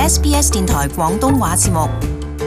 SBS 電台廣東話節目。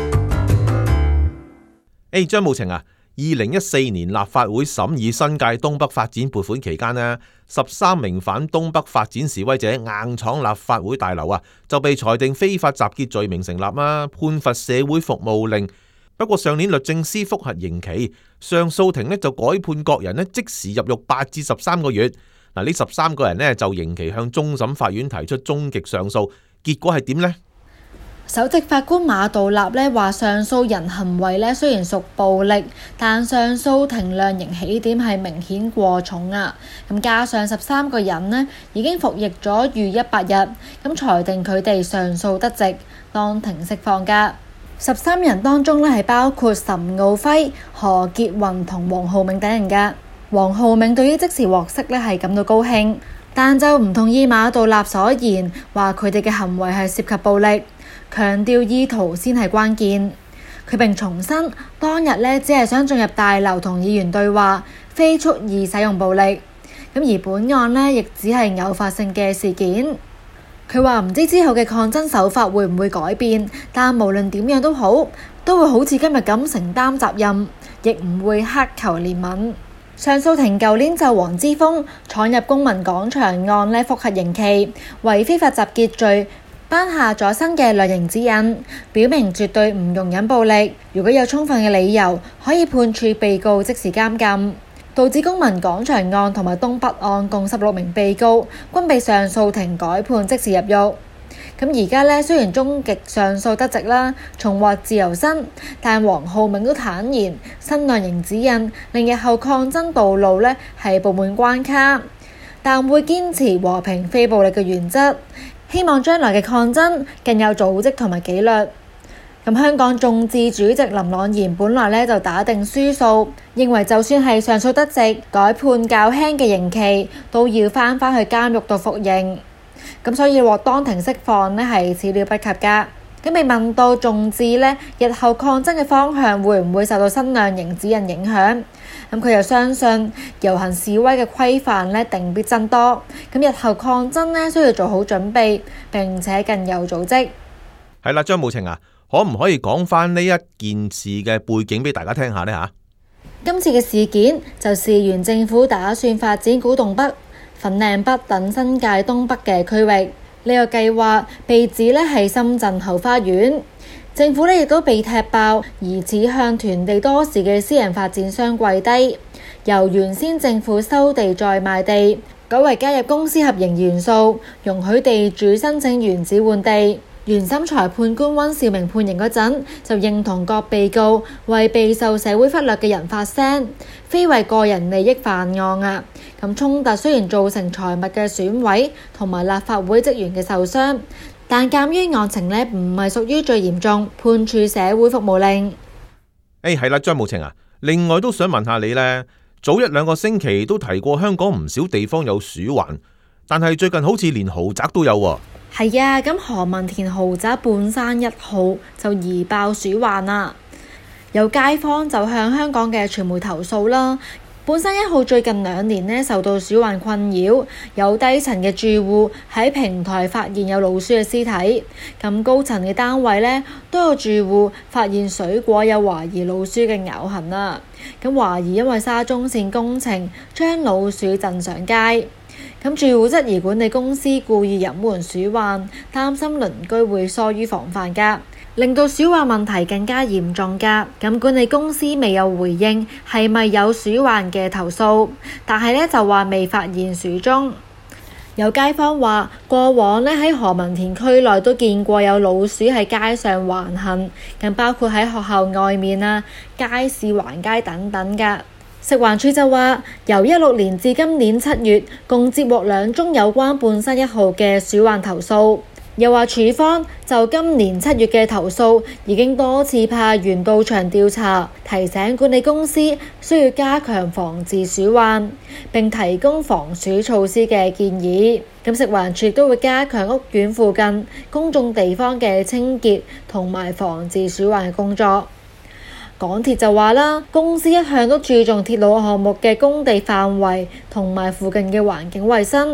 張慕晴啊，2014年立法會審議新界東北發展撥款期間呢，13名反東北發展示威者硬闖立法會大樓啊，就被裁定非法集結罪名成立啦，判罰社會服務令。不過上年律政司覆核刑期，上訴庭呢就改判各人呢即時入獄8至13個月。嗱，呢13個人呢就刑期向終審法院提出終極上訴，結果係點呢？ 首席法官馬道立咧話，上訴人行為咧雖然屬暴力，但上訴庭量刑起點係明顯過重啊。咁加上13個人呢已經服役咗逾100日，咁裁定佢哋上訴得直，當庭釋放㗎。13人當中咧係包括岑敖暉、何潔雲同黃浩銘等人㗎。黃浩銘對於即時獲釋咧係感到高興，但就唔同意馬道立所言，話佢哋嘅行為係涉及暴力。強調意圖先係關鍵，佢並重申當日呢只係想進入大樓同議員對話，非蓄意使用暴力。咁而本案呢亦只係偶發性嘅事件。佢話唔知之後嘅抗爭手法會唔會改變，但無論點樣都好，都會好似今日咁承擔責任，亦唔會乞求憐憫。上訴庭舊年就黃之鋒闖入公民廣場案呢覆核刑期，為非法集結罪頒下咗新嘅量刑指引，表明絕對唔容忍暴力。如果有充分嘅理由，可以判處被告即時監禁，導致公民廣場案同埋東北案共16名被告均被上訴庭改判即時入獄。咁而家呢，雖然終極上訴得直啦，重獲自由身，但黃浩銘都坦言，新量刑指引令日後抗爭道路呢係布滿關卡，但會堅持和平非暴力嘅原則。希望將來嘅抗爭更有組織同埋紀律。咁香港眾志主席林朗彥本來呢就打定輸數，認為就算係上訴得直，改判較輕嘅刑期，都要返去監獄度服刑。咁所以獲當庭釋放呢係始料不及㗎。咁被問到眾志呢日後抗爭嘅方向會唔會受到新量刑指引影響？咁佢又相信遊行示威嘅規範呢定必增多，咁日後抗爭呢需要做好準備，並且更有組織。 係啦，張慕晴啊，可唔可以講翻呢一件事嘅背景俾大家聽下呢？吓， 今次嘅事件就事源政府打算發展古洞北、粉嶺北等新界東北嘅區域，呢個計劃被指呢係深圳後花園。政府呢亦都被踢爆，疑似向囤地多時嘅私人發展商跪低，由原先政府收地再賣地，改為加入公司合營元素，容許地主申請原址換地。原審裁判官溫兆明判刑嗰陣，就認同各被告為備受社會忽略嘅人發聲，非為個人利益犯案啊！咁衝突雖然造成財物嘅損毀同埋立法會職員嘅受傷，但鑑於案情呢唔係屬於最嚴重，判處社會服務令。 係啦，張慕晴啊，另外都想問下你呢，早1-2個星期都提過香港唔少地方有鼠患，但係最近好似連豪宅都有喎。 係啊，咁何文田豪宅半山1號就疑爆鼠患啦，有街坊就向香港嘅傳媒投訴啦。半山1號最近2年呢受到鼠患困擾，有低層嘅住戶喺平台發現有老鼠嘅屍體，咁高層嘅單位呢都有住戶發現水果有懷疑老鼠嘅咬痕啦。咁懷疑因為沙中線工程將老鼠震上街，咁住戶質疑管理公司故意隱瞞鼠患，擔心鄰居會疏於防範㗎，令到鼠患問題更加嚴重㗎。咁管理公司未有回應係咪有鼠患嘅投訴，但係呢就話未發現鼠蹤。有街坊話過往呢喺何文田區內都見過有老鼠喺街上橫行，更包括喺學校外面啊、街市橫街等等㗎。食環署就話，由16年至今年7月，共接獲2宗有關半山1號嘅鼠患投訴。又話署方就今年7月嘅投訴，已經多次派員到場調查，提醒管理公司需要加強防治鼠患，並提供防鼠措施嘅建議。咁食環署亦都會加強屋苑附近公眾地方嘅清潔同埋防治鼠患嘅工作。港鐵就話啦，公司一向都注重鐵路項目嘅工地範圍同埋附近嘅環境衛生。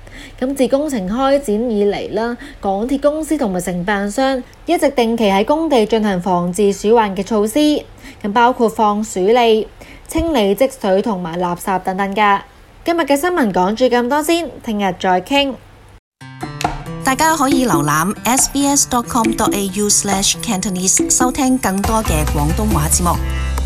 咁自工程開展以嚟啦，港鐵公司同埋承辦商一直定期喺工地進行防治鼠患嘅措施，咁包括放鼠餌、清理積水同埋垃圾等等㗎。今日嘅新聞講住咁多先，聽日再傾。 大家可以瀏覽 sbs.com.au/cantonese 收聽更多嘅廣東話節目。